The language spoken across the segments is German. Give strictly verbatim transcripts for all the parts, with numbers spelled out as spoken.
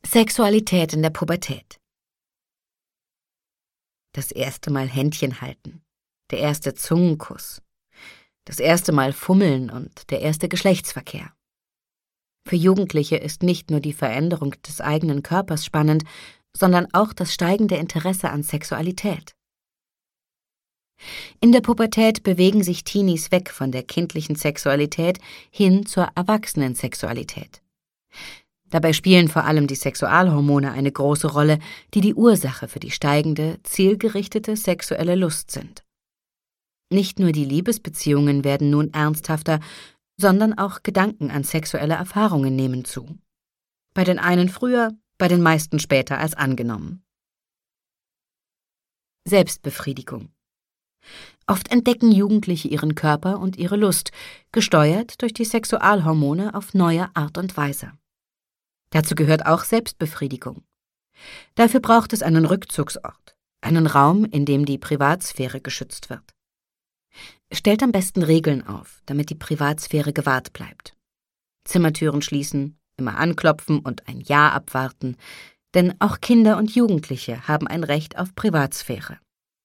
Sexualität in der Pubertät. Das erste Mal Händchen halten, der erste Zungenkuss, das erste Mal fummeln und der erste Geschlechtsverkehr. Für Jugendliche ist nicht nur die Veränderung des eigenen Körpers spannend, sondern auch das steigende Interesse an Sexualität. In der Pubertät bewegen sich Teenies weg von der kindlichen Sexualität hin zur Erwachsenensexualität. Dabei spielen vor allem die Sexualhormone eine große Rolle, die die Ursache für die steigende, zielgerichtete sexuelle Lust sind. Nicht nur die Liebesbeziehungen werden nun ernsthafter, sondern auch Gedanken an sexuelle Erfahrungen nehmen zu. Bei den einen früher, bei den meisten später als angenommen. Selbstbefriedigung. Oft entdecken Jugendliche ihren Körper und ihre Lust, gesteuert durch die Sexualhormone auf neue Art und Weise. Dazu gehört auch Selbstbefriedigung. Dafür braucht es einen Rückzugsort, einen Raum, in dem die Privatsphäre geschützt wird. Stellt am besten Regeln auf, damit die Privatsphäre gewahrt bleibt. Zimmertüren schließen, immer anklopfen und ein Ja abwarten, denn auch Kinder und Jugendliche haben ein Recht auf Privatsphäre.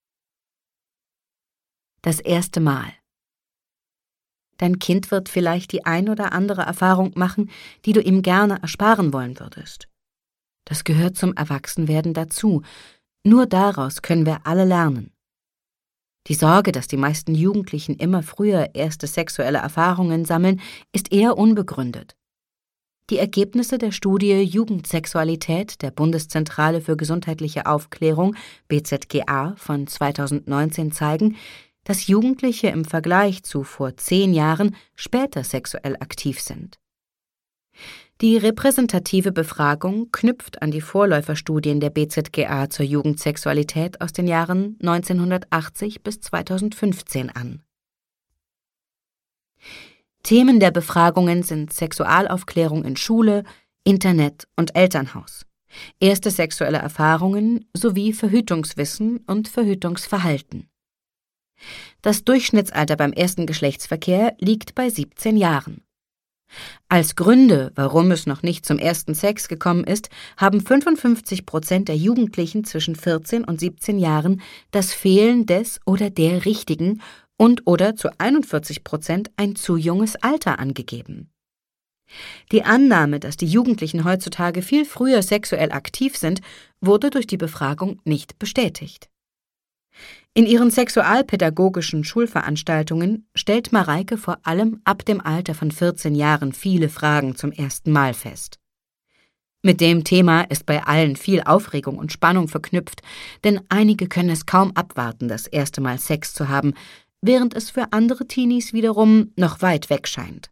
Das erste Mal. Dein Kind wird vielleicht die ein oder andere Erfahrung machen, die du ihm gerne ersparen wollen würdest. Das gehört zum Erwachsenwerden dazu. Nur daraus können wir alle lernen. Die Sorge, dass die meisten Jugendlichen immer früher erste sexuelle Erfahrungen sammeln, ist eher unbegründet. Die Ergebnisse der Studie Jugendsexualität der Bundeszentrale für gesundheitliche Aufklärung B Z G A von zweitausendneunzehn zeigen, dass Jugendliche im Vergleich zu vor zehn Jahren später sexuell aktiv sind. Die repräsentative Befragung knüpft an die Vorläuferstudien der B Z G A zur Jugendsexualität aus den Jahren neunzehnhundertachtzig bis zweitausendfünfzehn an. Themen der Befragungen sind Sexualaufklärung in Schule, Internet und Elternhaus, erste sexuelle Erfahrungen sowie Verhütungswissen und Verhütungsverhalten. Das Durchschnittsalter beim ersten Geschlechtsverkehr liegt bei siebzehn Jahren. Als Gründe, warum es noch nicht zum ersten Sex gekommen ist, haben fünfundfünfzig Prozent der Jugendlichen zwischen vierzehn und siebzehn Jahren das Fehlen des oder der richtigen und oder zu einundvierzig Prozent ein zu junges Alter angegeben. Die Annahme, dass die Jugendlichen heutzutage viel früher sexuell aktiv sind, wurde durch die Befragung nicht bestätigt. In ihren sexualpädagogischen Schulveranstaltungen stellt Mareike vor allem ab dem Alter von vierzehn Jahren viele Fragen zum ersten Mal fest. Mit dem Thema ist bei allen viel Aufregung und Spannung verknüpft, denn einige können es kaum abwarten, das erste Mal Sex zu haben, während es für andere Teenies wiederum noch weit weg scheint.